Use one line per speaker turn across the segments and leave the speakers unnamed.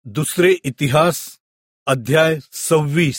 दुसरे इतिहास अध्याय 26.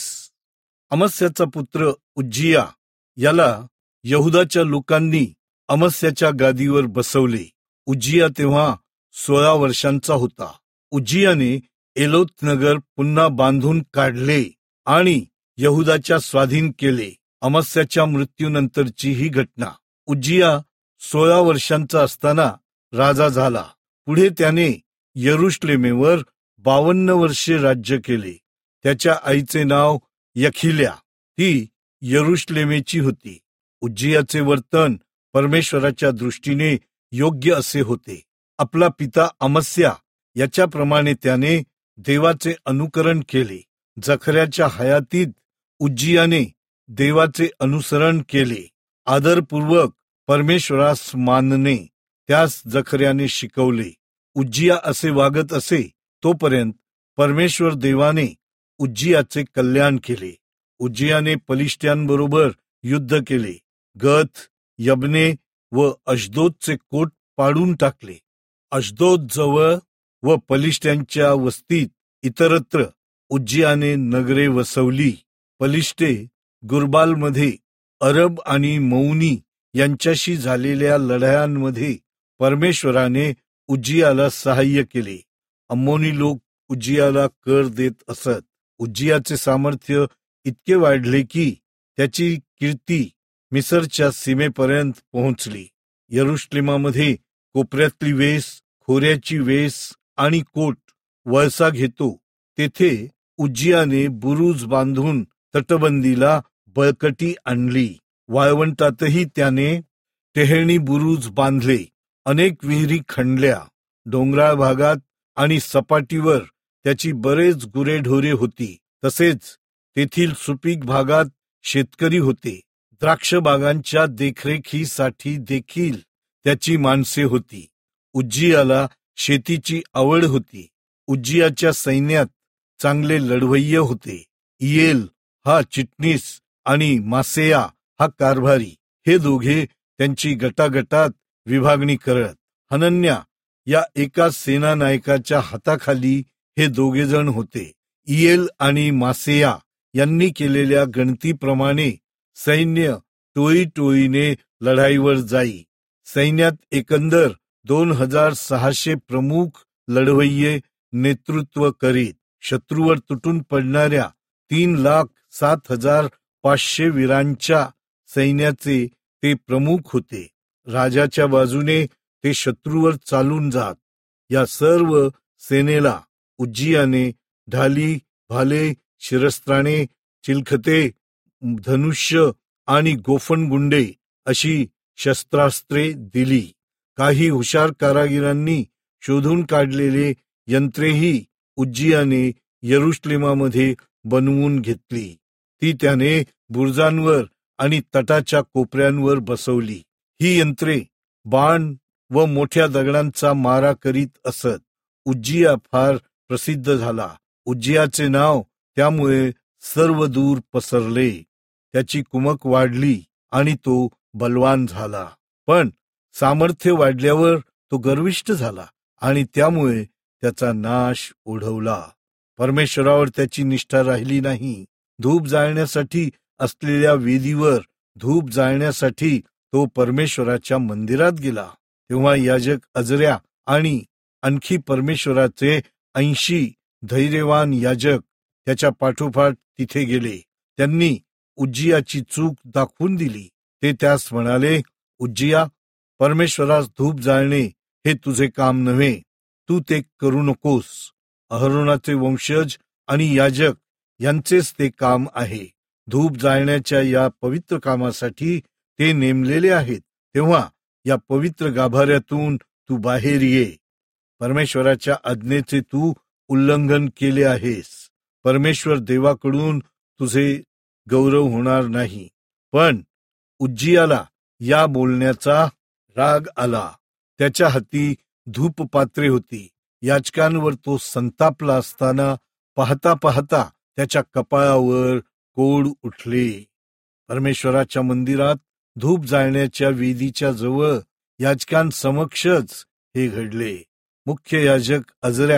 अमस्याचा पुत्र उज्जिया याला यहुदाच्या लोकांनी अमस्याच्या गादीवर बसवले. उज्जिया तेव्हा 16 वर्षांचा होता. उज्जियाने एलोत नगर पुन्हा बांधून काढले आणि यहुदाच्या स्वाधीन केले. अमस्याच्या मृत्यूनंतरची ही घटना. उज्जिया 16 वर्षांचा असताना राजा झाला. पुढे त्याने यरुशलेमेवर 52 वर्षे राज्य केले. त्याच्या आईचे नाव यखिल्या, ती यरुशलेमेची होती. उज्जियाचे वर्तन परमेश्वराच्या दृष्टीने योग्य असे होते. आपला पिता अमस्या याच्याप्रमाणे त्याने देवाचे अनुकरण केले. जखर्याच्या हयातीत उज्जियाने देवाचे अनुसरण केले. आदरपूर्वक परमेश्वरास मानणे त्यास जखर्याने शिकवले. उज्जिया असे वागत असे तोपर्यंत परमेश्वर देवाने उज्जियाचे कल्याण केले. उज्जियाने पलिश्त्यांबरोबर युद्ध केले. गथ, यबने व अशदोदचे कोट पाडून टाकले. अशदोद जवळ व पलिश्त्यांच्या वस्तीत इतरत्र उज्जियाने नगरे वसवली. पलिश्ते गुरबालमध्ये अरब आणि मौनी यांच्याशी झालेल्या लढायांमध्ये परमेश्वराने उज्जियाला सहाय्य केले. अम्मोनी लोक उज्जियाला कर देत असत. उज्जियाचे सामर्थ्य इतके वाढले की त्याची कीर्ती मिसरच्या सीमेपर्यंत पोहोचली. यरुशलेमामध्ये कोपऱ्यातली वेस, खोऱ्याची वेस आणि कोट वळसा घेतो तेथे उज्जियाने बुरुज बांधून तटबंदीला बळकटी आणली. वाळवंटातही त्याने टेहळणी बुरुज बांधले. अनेक विहिरी खणल्या. डोंगराळ भागात आणि सपाटीवर त्याची बरेच गुरेढोरे होती. तसेच तेथील सुपीक भागात शेतकरी होते. द्राक्ष बागांच्या देखरेखीसाठी देखील त्याची माणसे होती. उज्जियाला शेतीची आवड होती. उज्जियाच्या सैन्यात चांगले लढवय्ये होते. इयेल हा चिटणीस आणि मासेया हा कारभारी, हे दोघे त्यांची गटागटात विभागणी करत. हनन्या या एका सेनानायकाच्या हाताखाली हे दोघे जण होते. इयेल आणि मासेया यांनी केलेल्या गणतीप्रमाणे सैन्य टोळीटोळीने लढाईवर जाई. सैन्यात एकंदर 2600 प्रमुख लढवय्ये नेतृत्व करीत. शत्रूवर तुटून पडणाऱ्या 3,07,500 वीरांच्या सैन्याचे ते प्रमुख होते. राजाच्या बाजूने ते शत्रूवर चालून जात. या सर्व सेनेला उज्जियाने ढाली, भाले, शिरस्त्राणे, चिलखते, धनुष्य आणि गोफणगुंडे अशी शस्त्रास्त्रे दिली. काही हुशार कारागिरांनी शोधून काढलेले यंत्रेही उज्जियाने यरुशलेमामध्ये बनवून घेतली. ती त्याने बुरुजांवर आणि तटाच्या कोपऱ्यांवर बसवली. ही यंत्रे बाण व मोठ्या दगडांचा मारा करीत असत. उज्जिया फार प्रसिद्ध झाला. उज्जियाचे नाव त्यामुळे सर्व दूर पसरले. त्याची कुमक वाढली आणि तो बलवान झाला. पण सामर्थ्य वाढल्यावर तो गर्विष्ठ झाला आणि त्यामुळे त्याचा नाश ओढवला. परमेश्वरावर त्याची निष्ठा राहिली नाही. धूप जाळण्यासाठी असलेल्या वेदीवर धूप जाळण्यासाठी तो परमेश्वराच्या मंदिरात गेला. तेव्हा याजक अजर्या आणि आणखी परमेश्वराचे 80 धैर्यवान याजक त्याच्या पाठोपाठ तिथे गेले. त्यांनी उज्जियाची चूक दाखवून दिली. ते त्यास म्हणाले, उज्जिया, परमेश्वरास धूप जाळणे हे तुझे काम नव्हे. तू ते करू नकोस. अहरोनाचे वंशज आणि याजक यांचेच ते काम आहे. धूप जाळण्याच्या या पवित्र कामासाठी ते नेमलेले आहेत. तेव्हा या पवित्र गाभाऱ्यातून तू बाहेर ये. परमेश्वराच्या आज्ञेचे तू उल्लंघन केले आहेस. परमेश्वर देवाकडून तुझे गौरव होणार नाही. पण उज्जियाला या बोलण्याचा राग आला. त्याच्या हाती धूपपात्रे होती. याजकांवर तो संतापला असताना पाहता पाहता त्याच्या कपाळावर कोड उठले. परमेश्वराच्या मंदिरात धूप जाळण्याच्या वेदीच्या जवळ याजकांसमक्षच हे घडले. मुख्य याजक अजर्या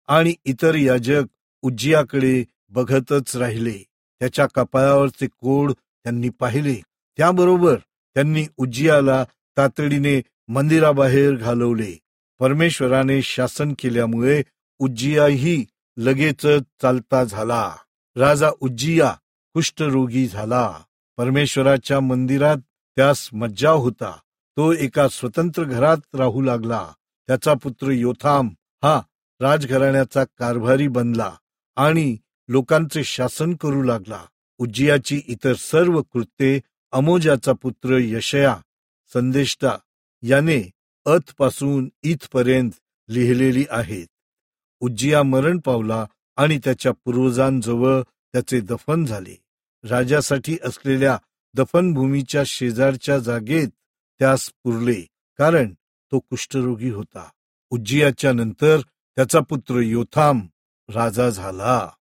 आणि इतर याजक उज्जियाकडे बघतच राहिले. त्याच्या कपाळावरचे कोड त्यांनी पाहिले. त्याबरोबर त्यांनी उज्जियाला तातडीने मंदिराबाहेर घालवले. परमेश्वराने शासन केल्यामुळे उज्जियाही लगेचच चालता झाला. राजा उज्जिया कुष्ठरोगी झाला. परमेश्वराच्या मंदिरात त्यास मज्जा होता. तो एका स्वतंत्र घरात राहू लागला. त्याचा पुत्र योथाम हा राजघराण्याचा कारभारी बनला आणि लोकांचे शासन करू लागला. उज्जियाची इतर सर्व कृत्ये अमोजाचा पुत्र यशया संदेष्टा याने अथ पासून इथपर्यंत लिहिलेली आहेत. उज्जिया मरण पावला आणि त्याच्या पूर्वजांजवळ त्याचे दफन झाले. राजासाठी असलेल्या दफनभूमीच्या शेजारच्या जागेत त्यास पुरले, कारण तो कुष्ठरोगी होता. उज्जियाच्या नंतर त्याचा पुत्र योथाम राजा झाला.